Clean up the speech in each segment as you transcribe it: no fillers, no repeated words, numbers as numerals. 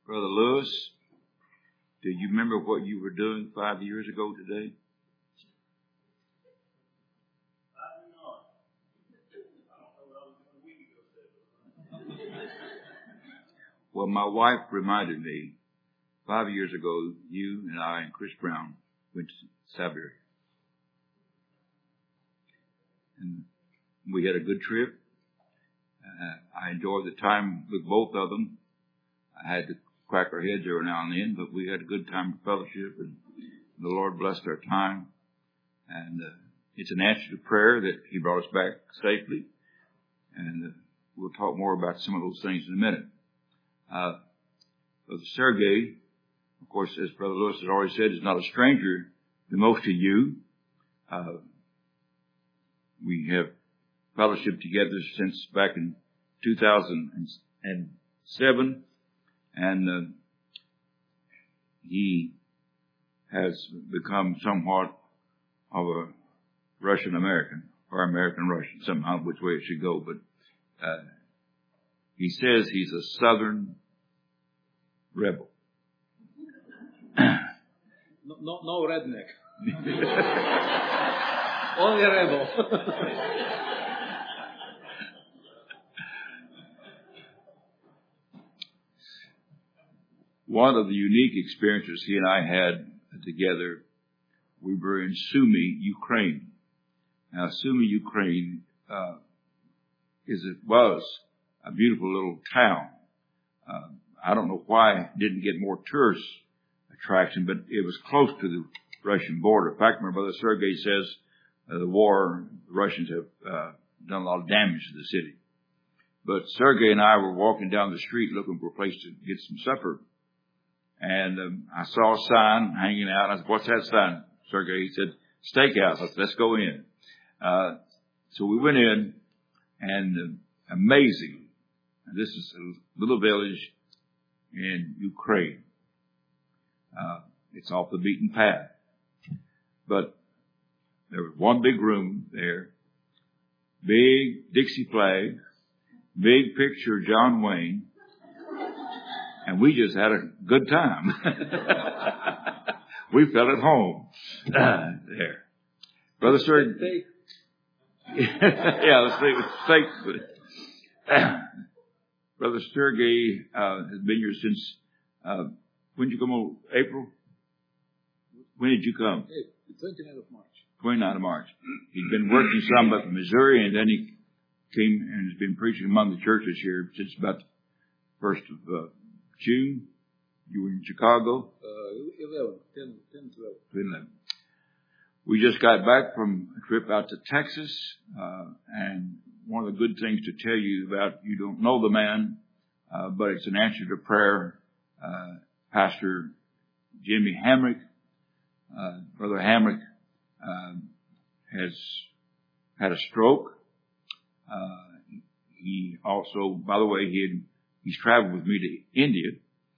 Brother Lewis, do you remember what you were doing 5 years ago today? Well, my wife reminded me 5 years ago, you and I and Chris Brown went to Siberia. And we had a good trip. I enjoyed the time with both of them. I had to crack our heads every now and then, but we had a good time of fellowship, and the Lord blessed our time. And it's an answer to prayer that He brought us back safely. And we'll talk more about some of those things in a minute. Brother Sergei, of course, as Brother Lewis has already said, is not a stranger to most of you. We have fellowship together since back in 2007, and he has become somewhat of a Russian American, or American Russian, somehow, which way it should go. But he says he's a Southern rebel. No redneck. Only a rebel. One of the unique experiences he and I had together, we were in Sumy, Ukraine. Now, Sumy, Ukraine, was a beautiful little town. I don't know why it didn't get more tourist attraction, but it was close to the Russian border. In fact, my brother Sergei says the Russians have done a lot of damage to the city. But Sergei and I were walking down the street looking for a place to get some supper. And I saw a sign hanging out. I said, "What's that sign, Sergei?" He said, "Steakhouse." I said, "Let's go in." So we went in, and amazing. This is a little village in Ukraine. It's off the beaten path. But there was one big room there, big Dixie flag, big picture of John Wayne, and we just had a good time. We felt at home there. Brother Sergei. Yeah, let's say Brother Sergei has been here since, when did you come over? April? When did you come? 29th of March. 29th of March. He's been working some up in Missouri, and then he came and has been preaching among the churches here since about the 1st of June. You were in Chicago? 10, 12. We just got back from a trip out to Texas, and one of the good things to tell you about, you don't know the man, but it's an answer to prayer. Pastor Jimmy Hamrick, Brother Hamrick, has had a stroke. He also, by the way, he's traveled with me to India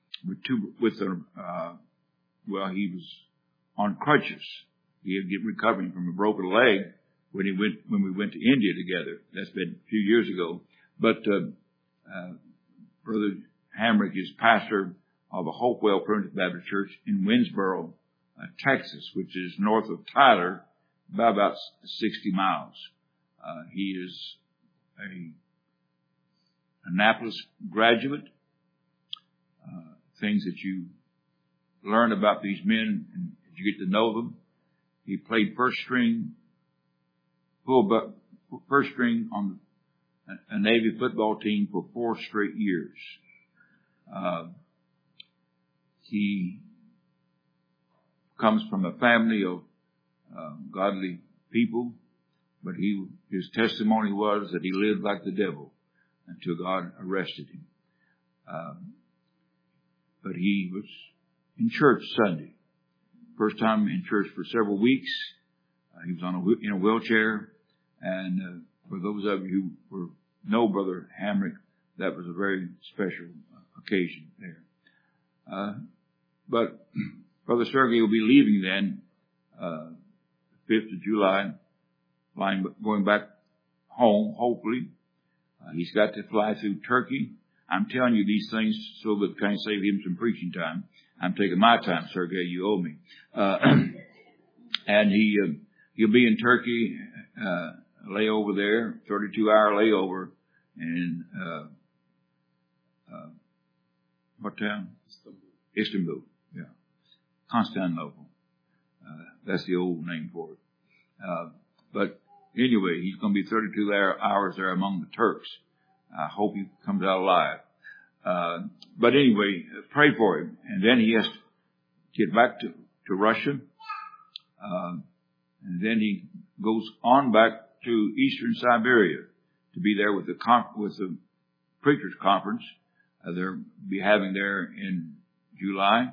he was on crutches. He had been recovering from a broken leg when we went to India together. That's been a few years ago. But Brother Hamrick is pastor of a Hopewell Primitive Baptist Church in Winsboro, Texas, which is north of Tyler, by about 60 miles. He is a Annapolis graduate. Things that you learn about these men and you get to know them. He played first string on a Navy football team for 4 straight years. He comes from a family of godly people, but his testimony was that he lived like the devil until God arrested him. But he was in church Sunday. First time in church for several weeks. He was in a wheelchair. And for those of you who know Brother Hamrick, that was a very special occasion there. But Brother Sergei will be leaving then, 5th of July, going back home, hopefully. He's got to fly through Turkey. I'm telling you these things so that kind of save him some preaching time. I'm taking my time, Sergey. You owe me. And he'll be in Turkey, layover there, 32-hour layover, and what town? Istanbul. Yeah, Constantinople. That's the old name for it. But anyway, he's going to be 32 hours there among the Turks. I hope he comes out alive. But anyway, pray for him. And then he has to get back to Russia. And then he goes on back to Eastern Siberia to be there with the preachers conference. They'll be having there in July.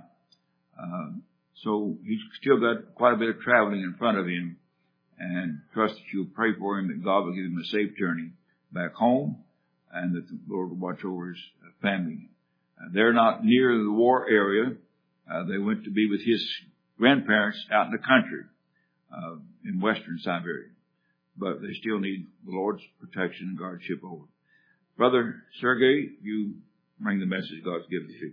So he's still got quite a bit of traveling in front of him, and trust that you'll pray for him, that God will give him a safe journey back home, and that the Lord will watch over his family. They're not near the war area. They went to be with his grandparents out in the country, in Western Siberia. But they still need the Lord's protection and guardianship over. Brother Sergey, you bring the message God's given to you.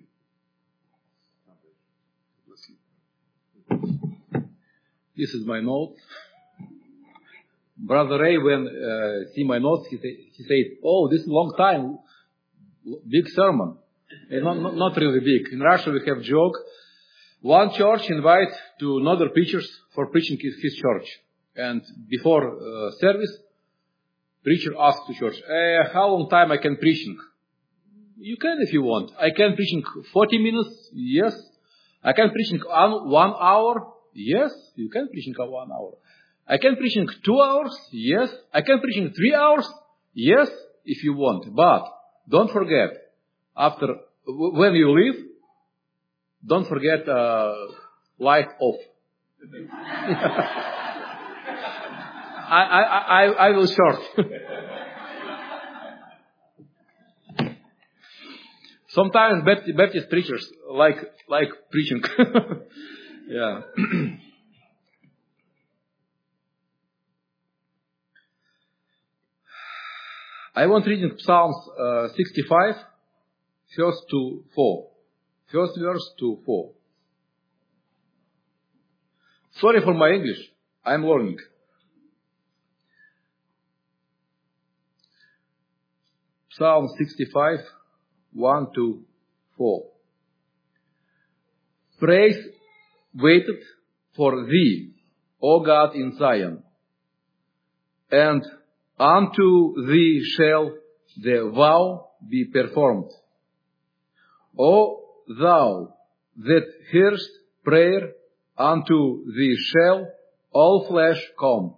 This is my note. Brother Ray, when see my notes, he said, "Oh, this is a long time, big sermon." Not really big. In Russia, we have joke. One church invite to another preachers for preaching his church, and before service, preacher asked the church, "How long time I can preaching?" "You can if you want. I can preaching 40 minutes. Yes. I can preaching 1 hour. Yes, you can preaching 1 hour. I can preaching 2 hours. Yes. I can preaching 3 hours. Yes, if you want. But don't forget, when you leave, don't forget light off." I will short. Sometimes Baptist preachers like preaching. Yeah. I want reading Psalms 65, first to 4. First verse to 4. Sorry for my English. I'm learning. Psalm 65, 1 to 4. Praise waited for thee, O God in Zion, and unto thee shall the vow be performed. O thou that hearest prayer, unto thee shall all flesh come.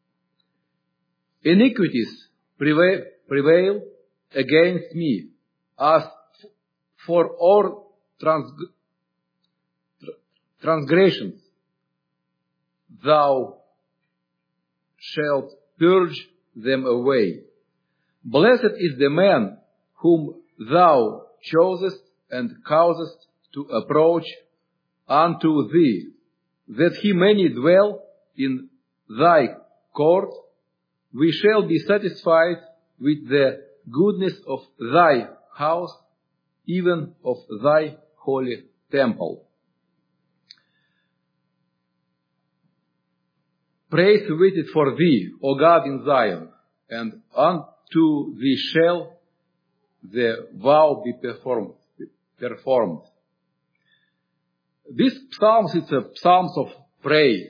Iniquities prevail against me, as for all transgressions thou shalt purge them away. Blessed is the man whom thou choosest and causest to approach unto thee, that he may dwell in thy court. We shall be satisfied with the goodness of thy house, even of thy holy temple. Praise waited for thee, O God in Zion, and unto thee shall the vow be performed. This psalms, it's a psalms of praise,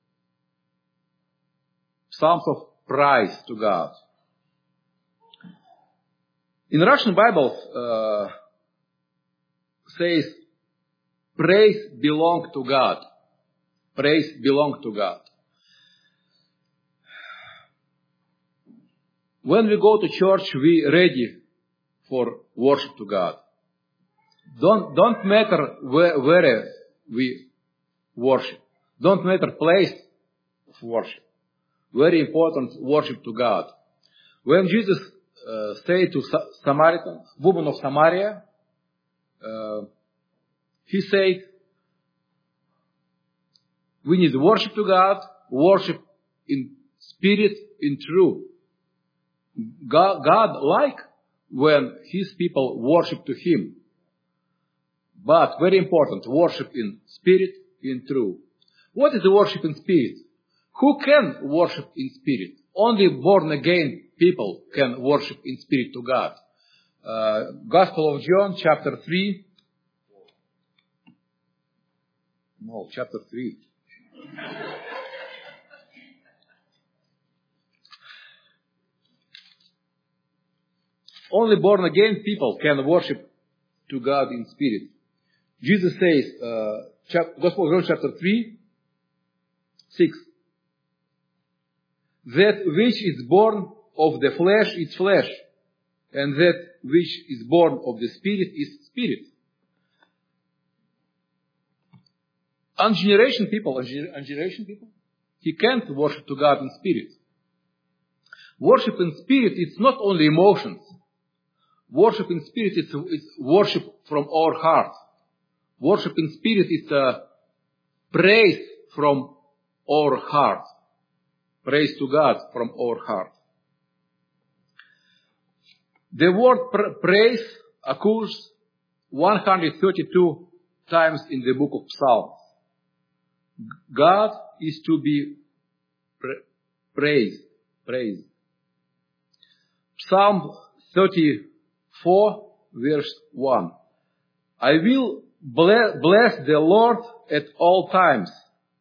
psalms of praise to God. In Russian Bible says, praise belong to God. Praise belong to God. When we go to church, we ready for worship to God. Don't matter where we worship. Don't matter place of worship. Very important, worship to God. When Jesus said to Samaritan, woman of Samaria, he said, we need worship to God, worship in spirit, in truth. God like when his people worship to him. But very important, worship in spirit, in truth. What is the worship in spirit? Who can worship in spirit? Only born again people can worship in spirit to God. Gospel of John, chapter 3. No, chapter 3. Only born again people can worship to God in spirit. Jesus says, Gospel of John chapter 3, 6. That which is born of the flesh is flesh, and that which is born of the spirit is spirit. Ungeneration people, he can't worship to God in spirit. Worship in spirit, it's not only emotions. Worship in spirit is worship from our heart. Worship in spirit is praise from our heart. Praise to God from our heart. The word praise occurs 132 times in the book of Psalms. God is to be praised. Psalm 34, verse 1. I will bless the Lord at all times.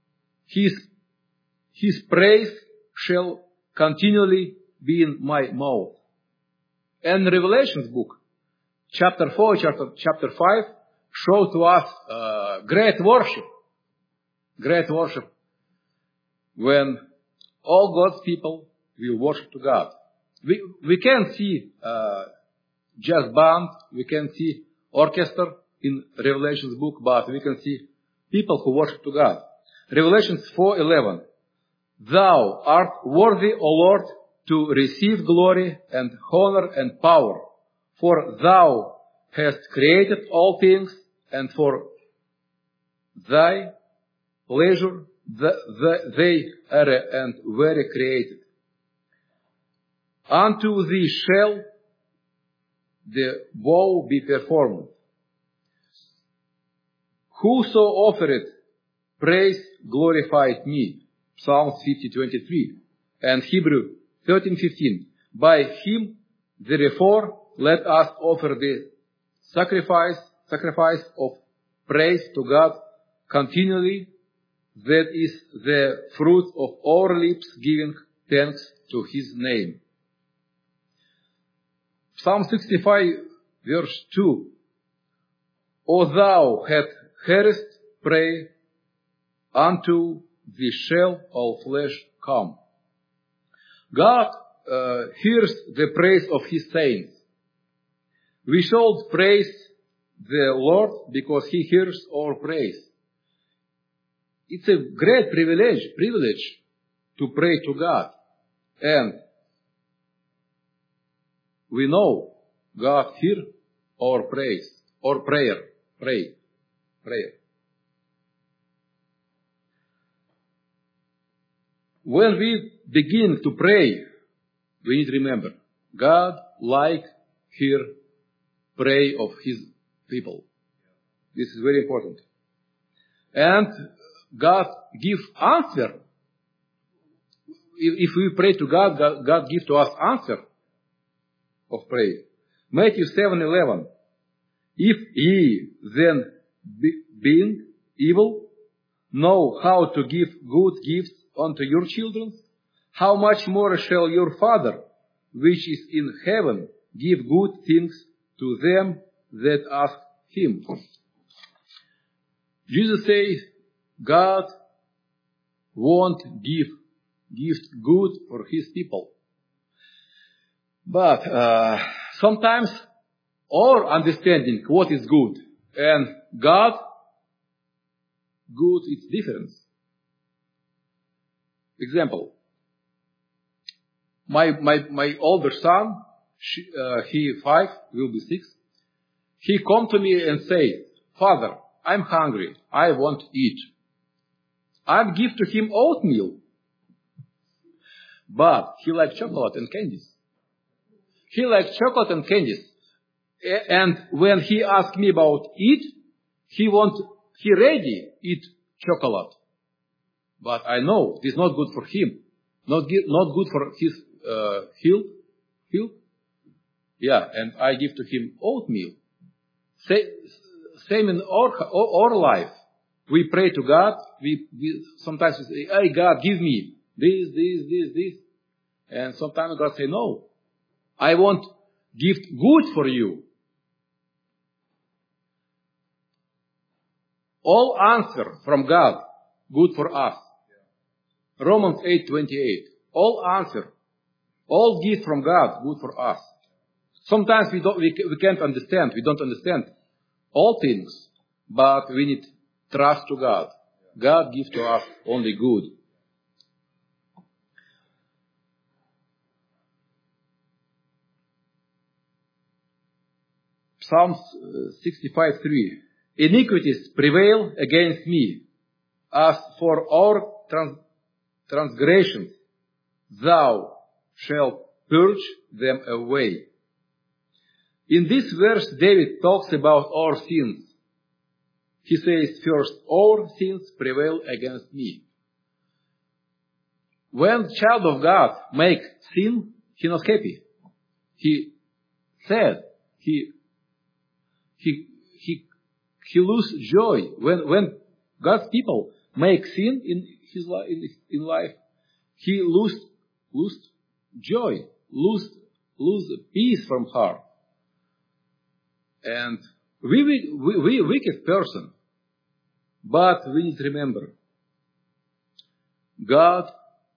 His praise shall continually be in my mouth. And Revelations book, chapter 4, chapter 5, show to us great worship. Great worship when all God's people will worship to God. We can see jazz band, we can see orchestra in Revelations book, but we can see people who worship to God. Revelations 4:11. Thou art worthy, O Lord, to receive glory and honor and power, for thou hast created all things, and for thy pleasure they are and were created. Unto thee shall the vow be performed. Whoso offered praise glorified me. Psalms 50:23. And Hebrew 13:15. By him, therefore, let us offer the sacrifice of praise to God continually. That is the fruit of our lips, giving thanks to his name. Psalm 65, verse 2. O thou that hearest, pray, unto thee shall all flesh come. God hears the praise of his saints. We should praise the Lord because he hears our praise. It's a great privilege to pray to God. And we know God hears our praise, or prayer. When we begin to pray, we need to remember, God hear pray of his people. This is very important. And God gives answer. If we pray to God, God gives to us answer of prayer. Matthew 7:11. If ye then, being evil, know how to give good gifts unto your children, how much more shall your Father, which is in heaven, give good things to them that ask him. Jesus says, God won't give good for his people. But sometimes our understanding what is good and God good, it's different. Example, my older son, he 5, will be 6. He come to me and say, Father, I'm hungry. I want to eat. I give to him oatmeal. But he likes chocolate and candies. He likes chocolate and candies. And when he asks me about it, he ready eat chocolate. But I know this is not good for him. Not good for his health. Yeah, and I give to him oatmeal. Same in our life. We pray to God. We sometimes we say, "Hey, God, give me this." And sometimes God say, "No, I want gift good for you." All answer from God, good for us. Romans 8:28. All answer, all gift from God, good for us. Sometimes we can't understand. We don't understand all things, but we need trust to God. God gives to us only good. Psalms 65:3. Iniquities prevail against me. As for our transgressions, thou shalt purge them away. In this verse, David talks about our sins. He says, first, our sins prevail against me. When child of God make sin, he not happy. He sad. He lose joy. When God's people make sin in his life, he lose joy, lose peace from heart. And we wicked person, but we need to remember, God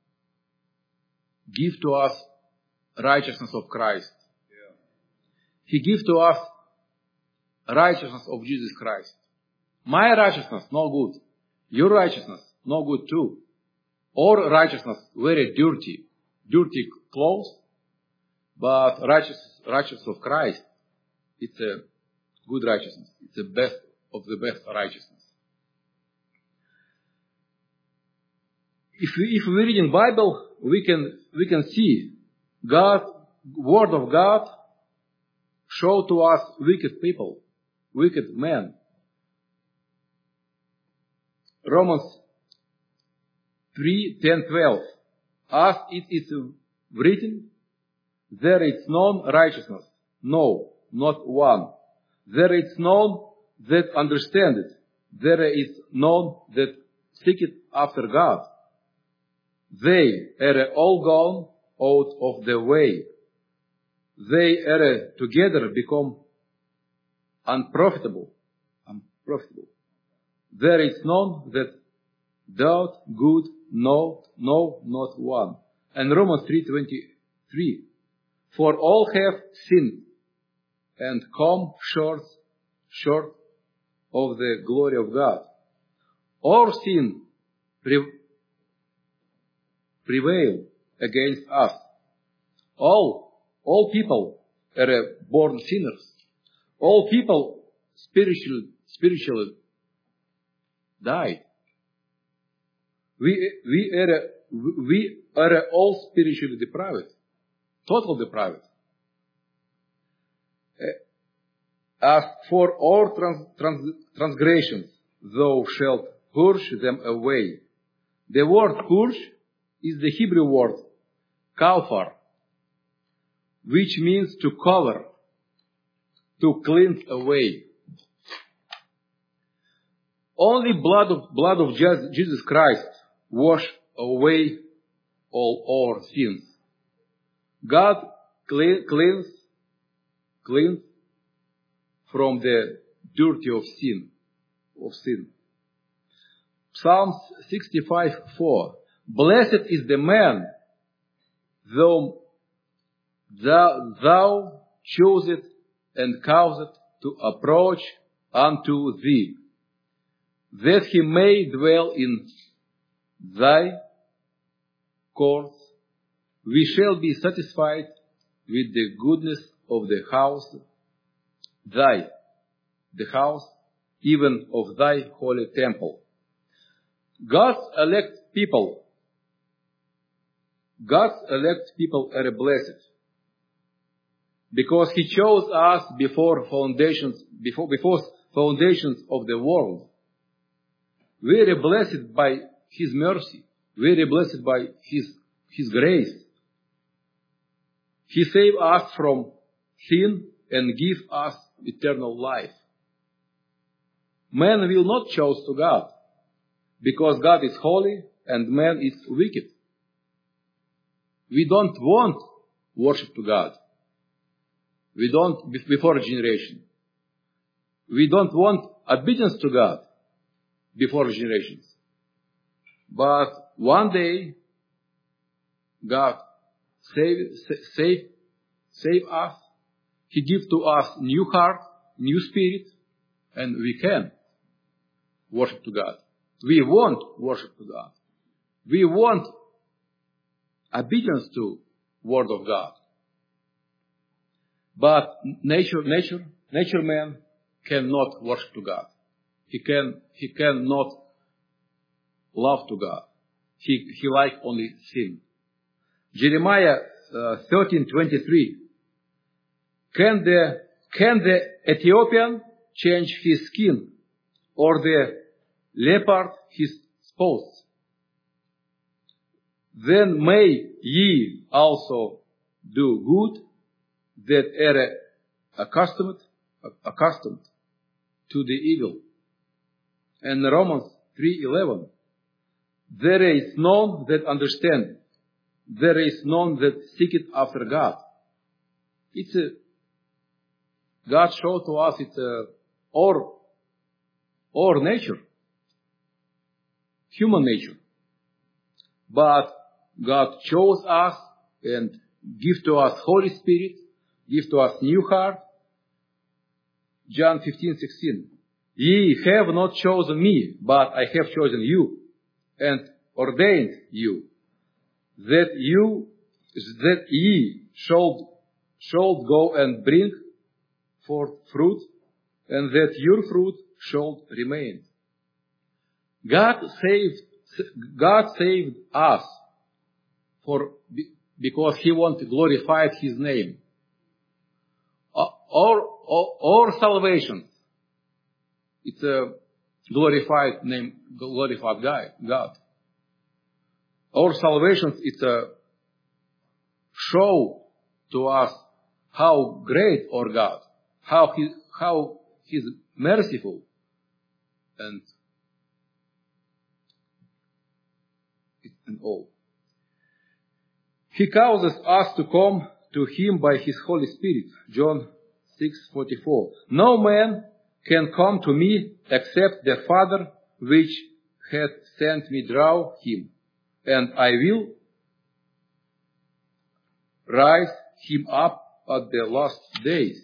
give to us righteousness of Christ. Yeah. He give to us righteousness of Jesus Christ. My righteousness, no good. Your righteousness, no good too. Our righteousness, very dirty clothes, but righteousness of Christ, it's a good righteousness. It's the best of the best righteousness. If we read in Bible, we can see God, Word of God, show to us wicked people, wicked men. Romans 3:10-12. As it is written, there is none righteousness, no, not one. There is none that understandeth. There is none that seeketh after God. They are all gone out of the way. They are together become unprofitable. There is none that doeth good, no, not one. And Romans 3:23. For all have sinned and come short of the glory of God. Our sin prevail against us. All people are born sinners. All people spiritually died. We are all spiritually depraved, total depraved. As for our transgressions, thou shalt purge them away. The word purge is the Hebrew word kafar, which means to cover, to cleanse away. Only blood of Jesus Christ wash away all our sins. God cleans from the dirty of sin. Psalms 65:4. Blessed is the man thou choosest and causest to approach unto thee, that he may dwell in thy courts. We shall be satisfied with the goodness of the house, the house even of thy holy temple. God's elect people are blessed. because He chose us before foundations of the world. Very blessed by His mercy, very blessed by His grace. He saved us from sin and give us eternal life. Man will not choose to God, because God is holy and man is wicked. We don't want worship to God. We don't, before generation. We don't want obedience to God before generations. But one day, God save us. He gives to us new heart, new spirit, and we can worship to God. We want worship to God. We want obedience to Word of God. But nature man cannot worship to God. He cannot love to God. He like only sin. Jeremiah 13:23. Can the Ethiopian change his skin, or the leopard his spots? Then may ye also do good that are accustomed to the evil. And Romans 3:11. There is none that understand. There is none that seeketh after God. It's God showed to us it's our nature, human nature. But God chose us and give to us Holy Spirit, give to us new heart. John 15:16. Ye have not chosen me, but I have chosen you and ordained you, that ye should go and bring forth fruit, and that your fruit should remain. God saved us because He wants to glorify His name. Our salvation, it's a glorified name, glorified God. Our salvation, it's a show to us how great our God, how He's merciful, and all. He causes us to come to Him by His Holy Spirit. John 6:44. No man can come to me except the Father which hath sent me draw him, and I will raise him up at the last days.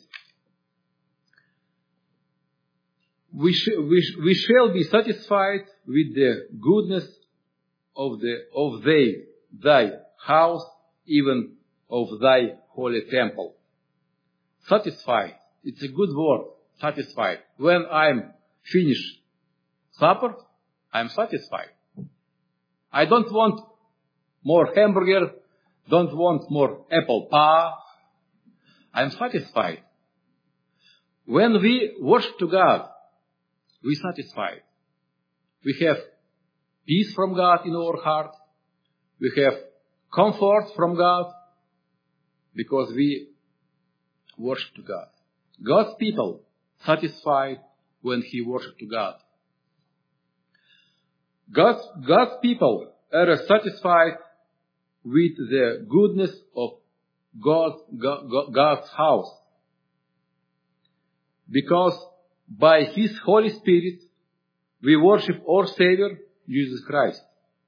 We shall be satisfied with the goodness of thy house, even of thy holy temple. Satisfied. It's a good word. Satisfied. When I'm finished supper, I'm satisfied. I don't want more hamburger, don't want more apple pie. I'm satisfied. When we worship to God, we're satisfied. We have peace from God in our heart. We have comfort from God because we worship to God. God's people satisfied when He worship to God. God's people are satisfied with the goodness of God's house, because by His Holy Spirit we worship our Savior Jesus Christ.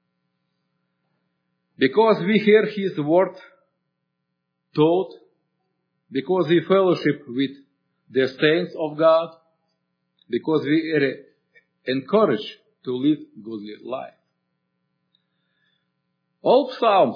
Because we hear His word taught, because we fellowship with the saints of God, because we are encouraged to live godly life. All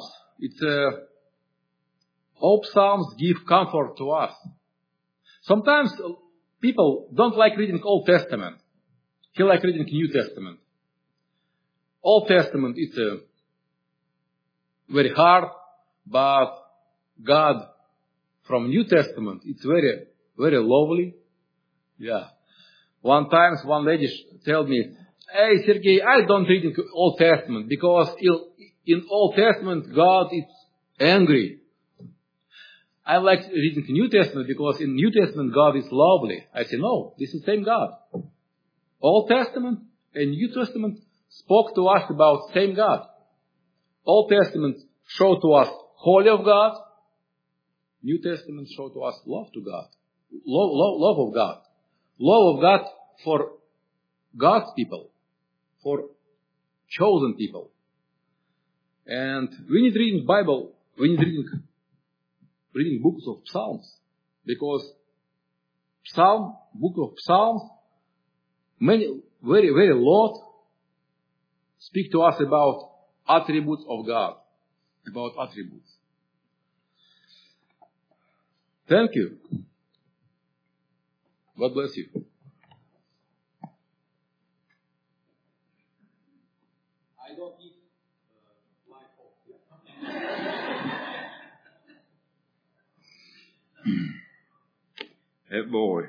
Psalms give comfort to us. Sometimes people don't like reading Old Testament. He like reading New Testament. Old Testament is very hard, but God from New Testament, it's very, very lovely. Yeah. One time, one lady told me, "Hey, Sergey, I don't read in Old Testament because in Old Testament, God is angry. I like reading the New Testament because in New Testament, God is lovely." I say, no, this is the same God. Old Testament and New Testament spoke to us about same God. Old Testament showed to us holy of God. New Testament showed to us love to God. Love of God. Love of God for God's people. For chosen people. And we need reading Bible. We need reading books of Psalms. Because book of Psalms, very lot speak to us about attributes of God. About attributes. Thank you. God bless you. I don't need my That boy.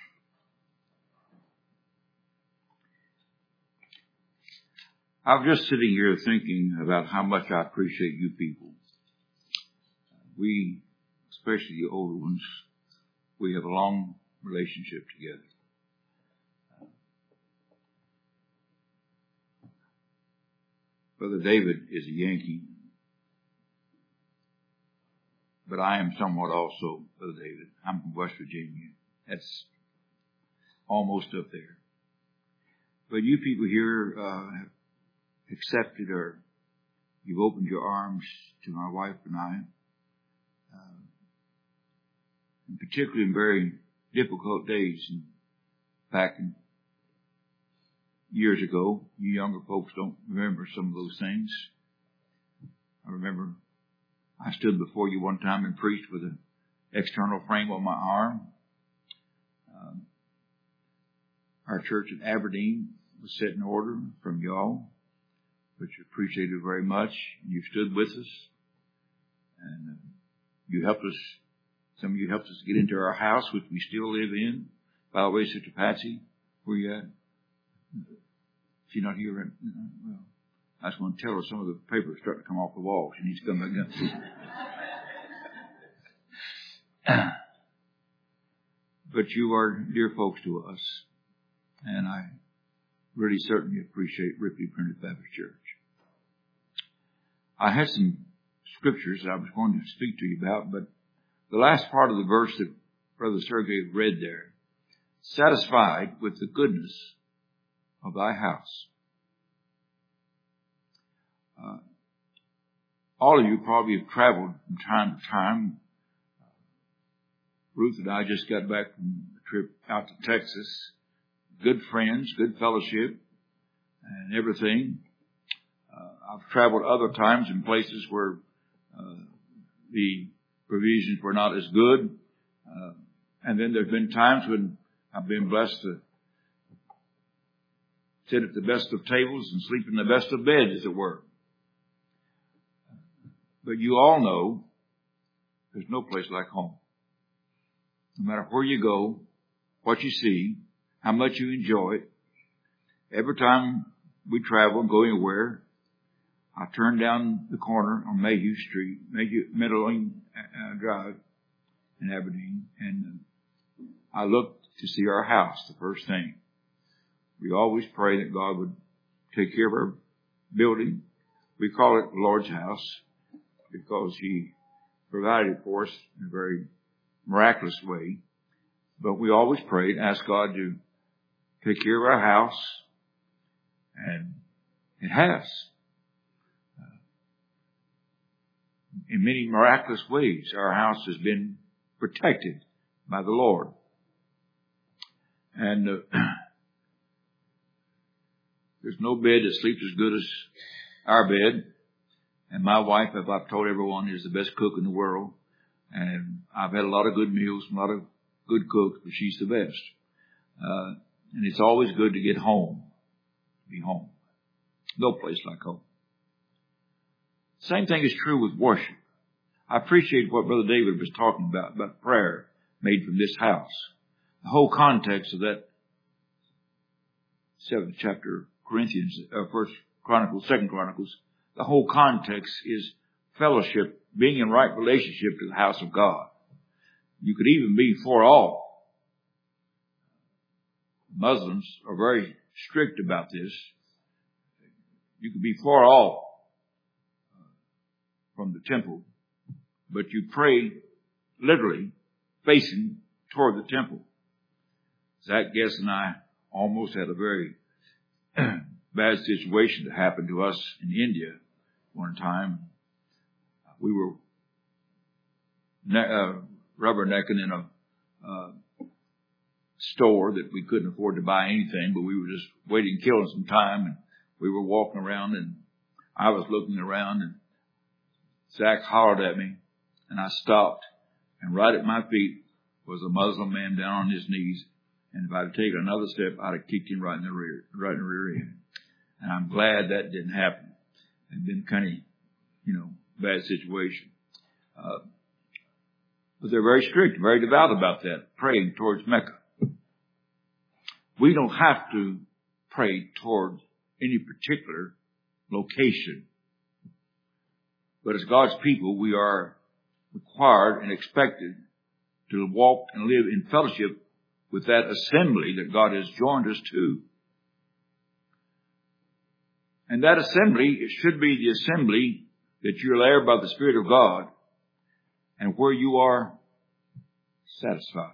I was just sitting here thinking about how much I appreciate you people. We, especially the older ones, we have a long relationship together. Brother David is a Yankee, but I am somewhat also, Brother David. I'm from West Virginia. That's almost up there. But you people here have accepted, or you've opened your arms to my wife and I, and particularly in very difficult days. And back in years ago, you younger folks don't remember some of those things. I remember I stood before you one time and preached with an external frame on my arm. Our church in Aberdeen was set in order from y'all, which I appreciated very much. You stood with us, and you helped us. Some of you helped us get into our house, which we still live in. By the way, Sister Patsy, where you at? She's not here right now. Well, I was going to tell her some of the paper is starting to come off the wall. She needs to come back up. But you are dear folks to us, and I really certainly appreciate Ripley Primitive Baptist Church. I had some scriptures I was going to speak to you about, but the last part of the verse that Brother Sergey read there, satisfied with the goodness of thy house. All of you probably have traveled from time to time. Ruth and I just got back from a trip out to Texas. Good friends, good fellowship, and everything. I've traveled other times in places where the provisions were not as good. And then there's been times when I've been blessed to sit at the best of tables and sleep in the best of beds, as it were. But you all know there's no place like home. No matter where you go, what you see, how much you enjoy it. Every time we travel and go anywhere, I turn down the corner on Mayhew Street, Meadowlane Drive in Aberdeen, and I look to see our house, the first thing. We always pray that God would take care of our building. We call it the Lord's house because He provided it for us in a very miraculous way. But we always pray and ask God to take care of our house, and it has. In many miraculous ways, our house has been protected by the Lord. And there's no bed that sleeps as good as our bed. And my wife, as I've told everyone, is the best cook in the world. And I've had a lot of good meals from a lot of good cooks, but she's the best. And it's always good to get home, to be home. No place like home. Same thing is true with worship. I appreciate what Brother David was talking about prayer made from this house. The whole context of that 7th chapter of Corinthians, 1st Chronicles, 2nd Chronicles, the whole context is fellowship, being in right relationship to the house of God. You could even be for all. Muslims are very strict about this. You could be for all from the temple, but you pray literally facing toward the temple. Zach Guess and I almost had a very bad situation that happened to us in India one time. We were rubbernecking in a store that we couldn't afford to buy anything, but we were just waiting, killing some time, and we were walking around, and I was looking around, and Zach hollered at me, and I stopped, and right at my feet was a Muslim man down on his knees, and if I'd taken another step, I'd have kicked him right in the rear end. And I'm glad that didn't happen. It'd been kind of, bad situation. But they're very strict, very devout about that, praying towards Mecca. We don't have to pray towards any particular location. But as God's people, we are required and expected to walk and live in fellowship with that assembly that God has joined us to. And that assembly, it should be the assembly that you're there by the Spirit of God and where you are satisfied.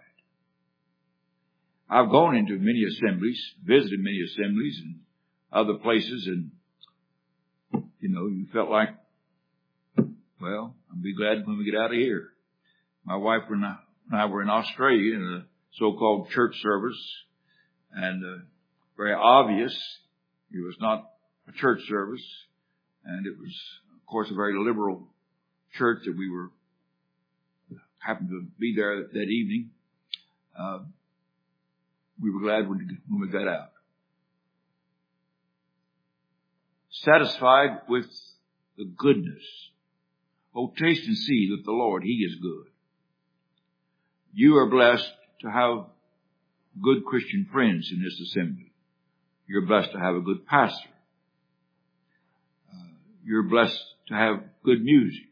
I've gone into many assemblies, visited many assemblies and other places, and, you felt like, well, I'll be glad when we get out of here. My wife and I were in Australia in a so-called church service, and very obvious it was not a church service, and it was, of course, a very liberal church that we happened to be there that evening. We were glad when we got out. Satisfied with the goodness. Oh, taste and see that the Lord, He is good. You are blessed to have good Christian friends in this assembly. You're blessed to have a good pastor. You're blessed to have good music.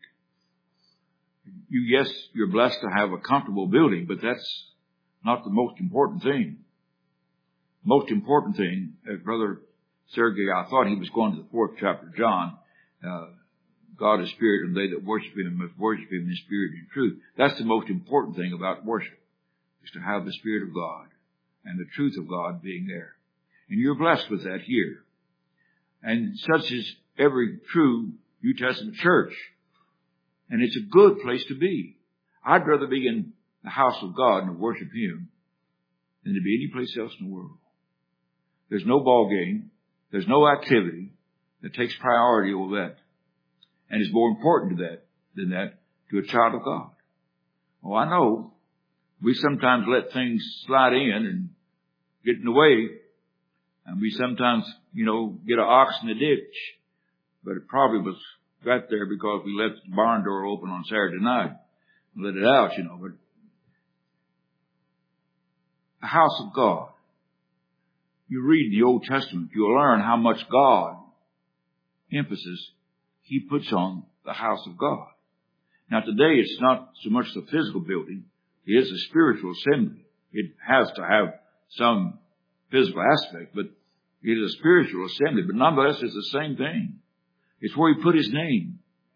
Yes, you're blessed to have a comfortable building, but that's not the most important thing. Most important thing, as Brother Sergei, I thought he was going to the 4th chapter of John, God is spirit, and they that worship Him must worship Him in spirit and truth. That's the most important thing about worship, is to have the Spirit of God and the truth of God being there. And you're blessed with that here. And such is every true New Testament church. And it's a good place to be. I'd rather be in the house of God and worship Him than to be any place else in the world. There's no ball game. There's no activity that takes priority over that. And is more important than that to a child of God. Oh, I know we sometimes let things slide in and get in the way. And we sometimes, get an ox in the ditch. But it probably was got there because we left the barn door open on Saturday night and let it out, But the house of God. You read the Old Testament, you'll learn how much God emphasis He puts on the house of God. Now today it's not so much the physical building, it is a spiritual assembly. It has to have some physical aspect, but it is a spiritual assembly. But nonetheless, it's the same thing. It's where He put His name.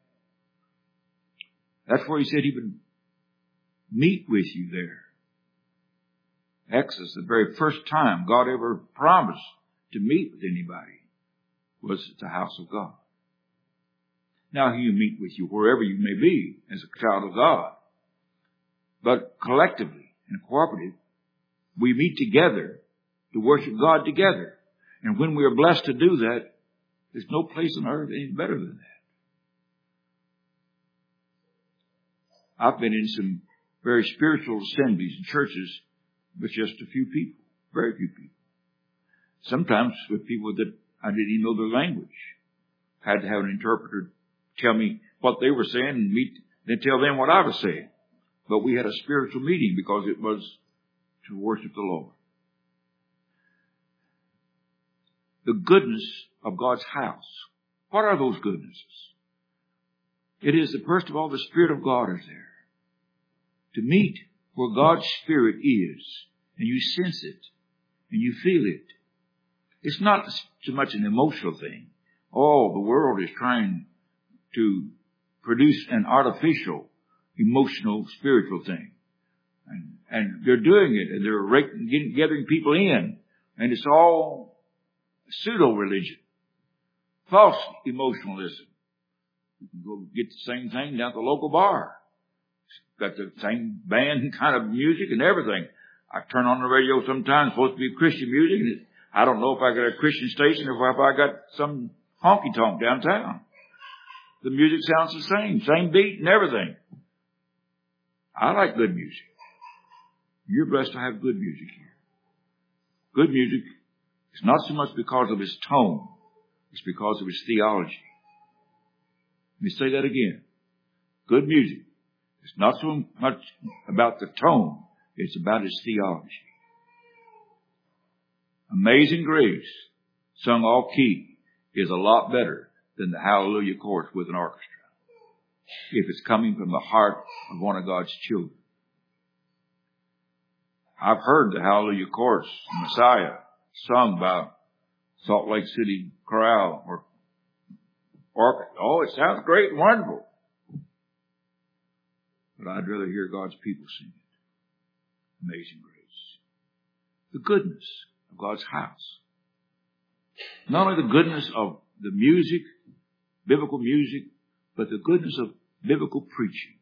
That's where He said He would meet with you there. Exodus, the very first time God ever promised to meet with anybody was at the house of God. Now He'll meet with you wherever you may be as a child of God. But collectively and cooperative, we meet together to worship God together. And when we are blessed to do that, there's no place on earth any better than that. I've been in some very spiritual assemblies and churches with just a few people, very few people. Sometimes with people that I didn't even know their language. I had to have an interpreter tell me what they were saying and me then tell them what I was saying. But we had a spiritual meeting because it was to worship the Lord. The goodness of God's house. What are those goodnesses? It is that, first of all, the Spirit of God is there. To meet where God's Spirit is, and you sense it, and you feel it. It's not so much an emotional thing. Oh, the world is trying to produce an artificial, emotional, spiritual thing. And they're doing it, and they're gathering people in, and it's all pseudo-religion. False emotionalism. You can go get the same thing down at the local bar. It's got the same band kind of music and everything. I turn on the radio sometimes, it's supposed to be Christian music, and I don't know if I got a Christian station or if I got some honky-tonk downtown. The music sounds the same beat and everything. I like good music. You're blessed to have good music here. Good music is not so much because of its tone, it's because of its theology. Let me say that again. Good music is not so much about the tone, it's about its theology. Amazing Grace, sung off key, is a lot better than the Hallelujah chorus with an orchestra, if it's coming from the heart of one of God's children. I've heard the Hallelujah chorus, Messiah, sung by Salt Lake City Chorale or orchestra. Oh, it sounds great and wonderful. But I'd rather hear God's people sing it. Amazing Grace. The goodness of God's house. Not only the goodness of the music, biblical music, but the goodness of biblical preaching.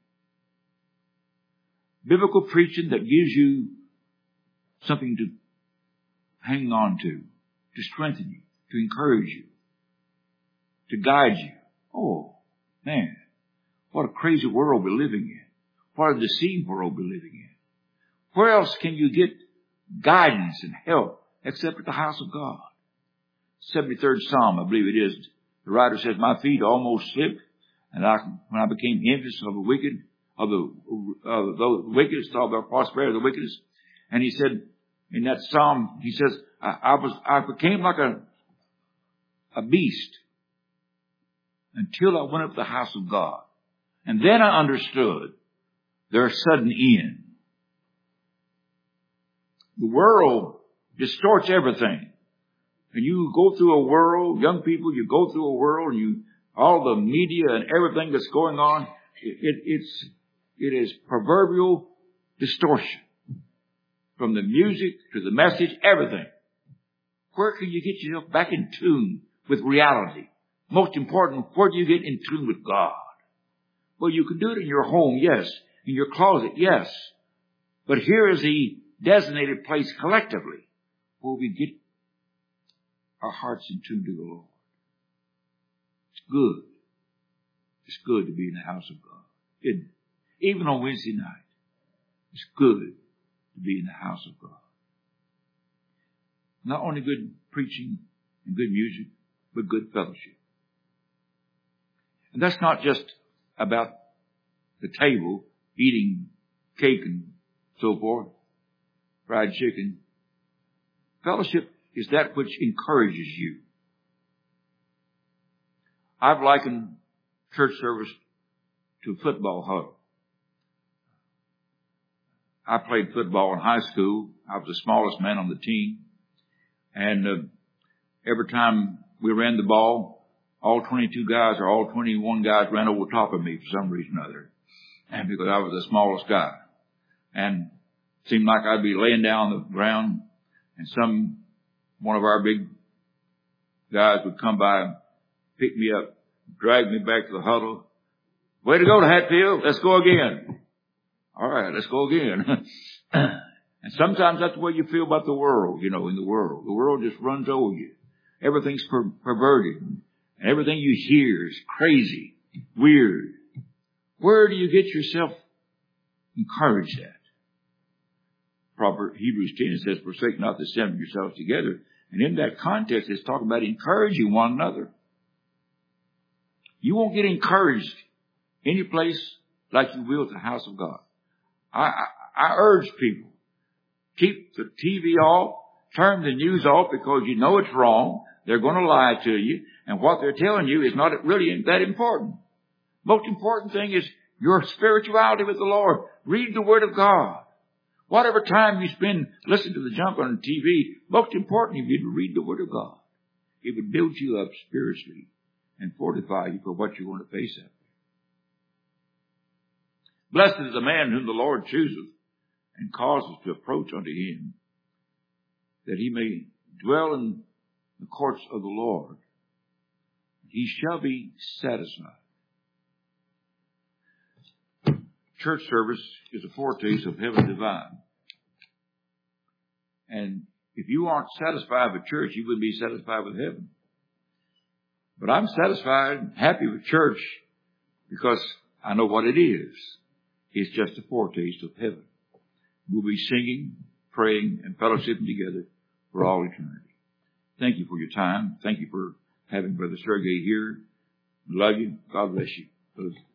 Biblical preaching that gives you something to hang on to strengthen you, to encourage you, to guide you. Oh, man, what a crazy world we're living in. What a deceived world we're living in. Where else can you get guidance and help except at the house of God? 73rd Psalm, I believe it is. The writer says, my feet almost slipped, and when I became envious of the wicked, of the wicked, saw the prosperity of the wickedness. And he said, in that psalm, he says, I became like a beast until I went up to the house of God. And then I understood their sudden end. The world distorts everything. And you go through a world, young people, you go through a world, and all the media and everything that's going on, it is proverbial distortion. From the music to the message, everything. Where can you get yourself back in tune with reality? Most important, where do you get in tune with God? Well, you can do it in your home, yes. In your closet, yes. But here is the designated place collectively where we get our hearts in tune to the Lord. It's good. It's good to be in the house of God, isn't it? Even on Wednesday night, it's good to be in the house of God. Not only good preaching and good music, but good fellowship. And that's not just about the table, eating cake and so forth, fried chicken. Fellowship is that which encourages you. I've likened church service to a football huddle. I played football in high school. I was the smallest man on the team. And every time we ran the ball, all 22 guys or all 21 guys ran over top of me for some reason or other. And because I was the smallest guy. And it seemed like I'd be laying down on the ground and one of our big guys would come by and pick me up, drag me back to the huddle. Way to go, Hatfield. Let's go again. All right, let's go again. And sometimes that's the way you feel about the world, in the world. The world just runs over you. Everything's perverted. And everything you hear is crazy, weird. Where do you get yourself encouraged at? Hebrews 10 says, forsake not the assembling yourselves together. And in that context, it's talking about encouraging one another. You won't get encouraged any place like you will at the house of God. I urge people, keep the TV off, turn the news off because you know it's wrong. They're going to lie to you. And what they're telling you is not really that important. Most important thing is your spirituality with the Lord. Read the Word of God. Whatever time you spend listening to the junk on the TV, most important, you to read the Word of God. It would build you up spiritually and fortify you for what you're going to face out there. Blessed is the man whom the Lord chooseth and causes to approach unto him, that he may dwell in the courts of the Lord. He shall be satisfied. Church service is a foretaste of heaven divine. And if you aren't satisfied with church, you wouldn't be satisfied with heaven. But I'm satisfied and happy with church because I know what it is. It's just a foretaste of heaven. We'll be singing, praying, and fellowshipping together for all eternity. Thank you for your time. Thank you for having Brother Sergei here. Love you. God bless you.